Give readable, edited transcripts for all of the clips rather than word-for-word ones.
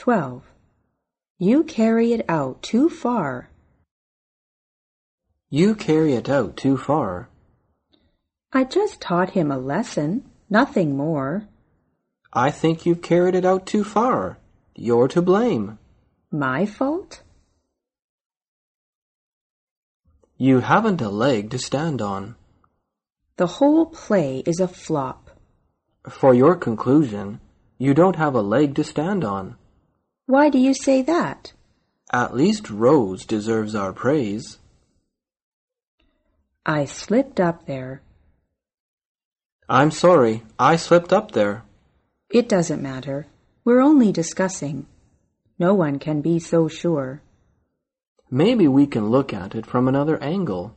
12. You carry it out too far. You carry it out too far. I just taught him a lesson, nothing more. I think you've carried it out too far. You're to blame. My fault? You haven't a leg to stand on. The whole play is a flop. For your conclusion, you don't have a leg to stand on. Why do you say that? At least Rose deserves our praise. I slipped up there. I'm sorry, I slipped up there. It doesn't matter. We're only discussing. No one can be so sure. Maybe we can look at it from another angle.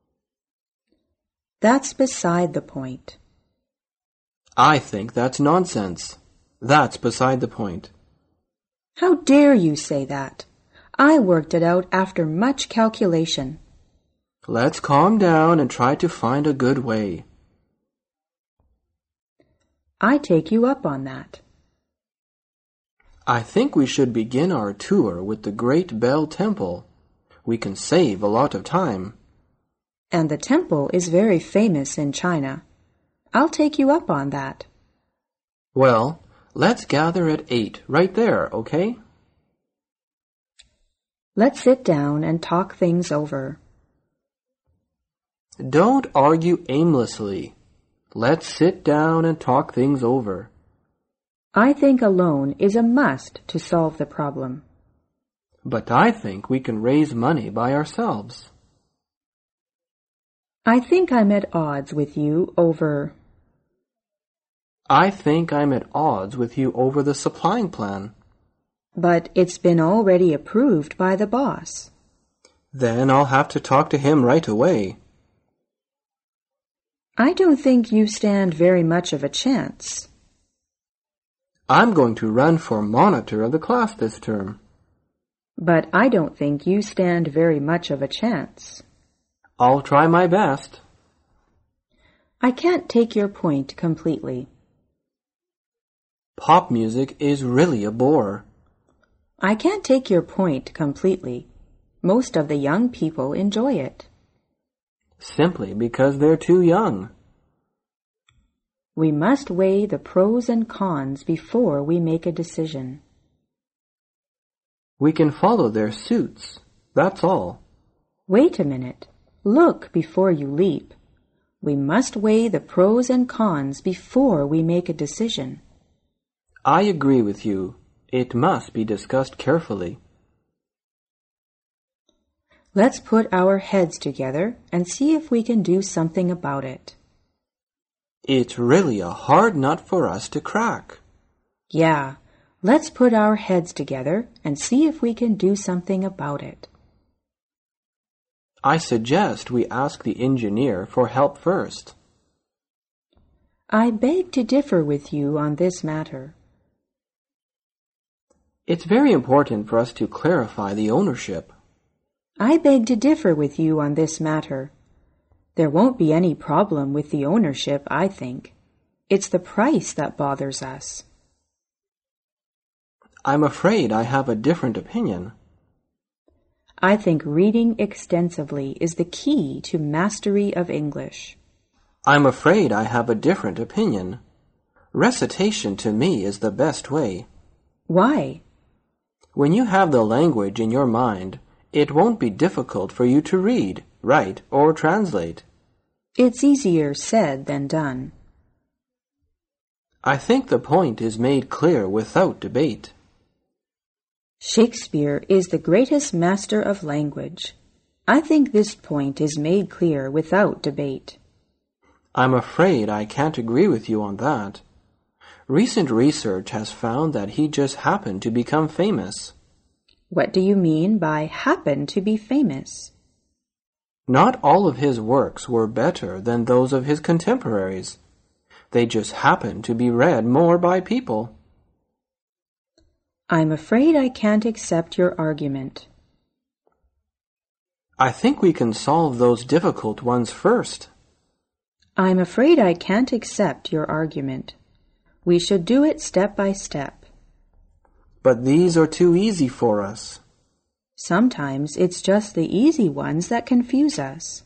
That's beside the point. I think that's nonsense. That's beside the point. How dare you say that? I worked it out after much calculation. Let's calm down and try to find a good way. I take you up on that. I think we should begin our tour with the Great Bell Temple. We can save a lot of time. And the temple is very famous in China. I'll take you up on that. Well, let's gather at 8 right there, okay? Let's sit down and talk things over. Don't argue aimlessly. Let's sit down and talk things over. I think a loan is a must to solve the problem. But I think we can raise money by ourselves. I think I'm at odds with you over... I think I'm at odds with you over the supplying plan. But it's been already approved by the boss. Then I'll have to talk to him right away. I don't think you stand very much of a chance. I'm going to run for monitor of the class this term. But I don't think you stand very much of a chance. I'll try my best. I can't take your point completely. Pop music is really a bore. I can't take your point completely. Most of the young people enjoy it. Simply because they're too young. We must weigh the pros and cons before we make a decision. We can follow their suits, that's all. Wait a minute. Look before you leap. We must weigh the pros and cons before we make a decision. I agree with you. It must be discussed carefully. Let's put our heads together and see if we can do something about it. It's really a hard nut for us to crack. Yeah, let's put our heads together and see if we can do something about it. I suggest we ask the engineer for help first. I beg to differ with you on this matter. It's very important for us to clarify the ownership. I beg to differ with you on this matter. There won't be any problem with the ownership, I think. It's the price that bothers us. I'm afraid I have a different opinion. I think reading extensively is the key to mastery of English. I'm afraid I have a different opinion. Recitation to me is the best way. Why? When you have the language in your mind, it won't be difficult for you to read, write, or translate. It's easier said than done. I think the point is made clear without debate. Shakespeare is the greatest master of language. I think this point is made clear without debate. I'm afraid I can't agree with you on that. Recent research has found that he just happened to become famous. What do you mean by happen to be famous? Not all of his works were better than those of his contemporaries. They just happened to be read more by people. I'm afraid I can't accept your argument. I think we can solve those difficult ones first. I'm afraid I can't accept your argument. We should do it step by step. But these are too easy for us. Sometimes it's just the easy ones that confuse us.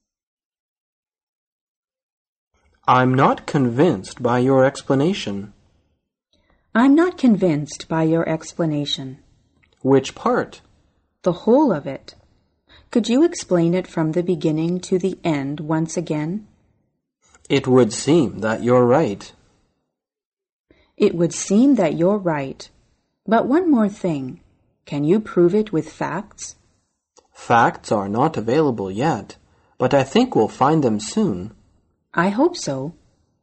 I'm not convinced by your explanation. I'm not convinced by your explanation. Which part? The whole of it. Could you explain it from the beginning to the end once again? It would seem that you're right. It would seem that you're right. But one more thing. Can you prove it with facts? Facts are not available yet, but I think we'll find them soon. I hope so.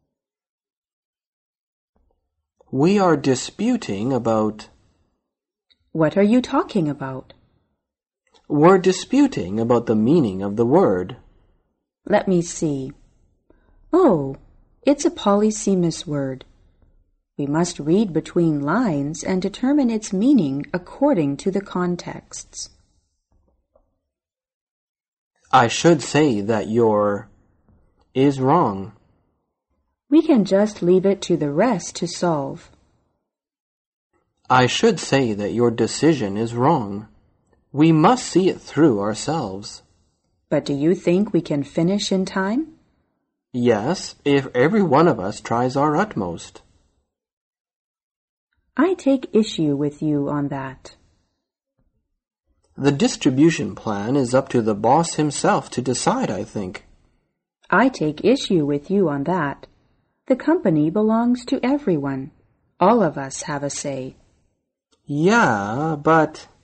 We are disputing about... What are you talking about? We're disputing about the meaning of the word. Let me see. Oh, it's a polysemous word. We must read between lines and determine its meaning according to the contexts. I should say that your is wrong. We can just leave it to the rest to solve. I should say that your decision is wrong. We must see it through ourselves. But do you think we can finish in time? Yes, if every one of us tries our utmost. I take issue with you on that. The distribution plan is up to the boss himself to decide, I think. I take issue with you on that. The company belongs to everyone. All of us have a say. Yeah, but...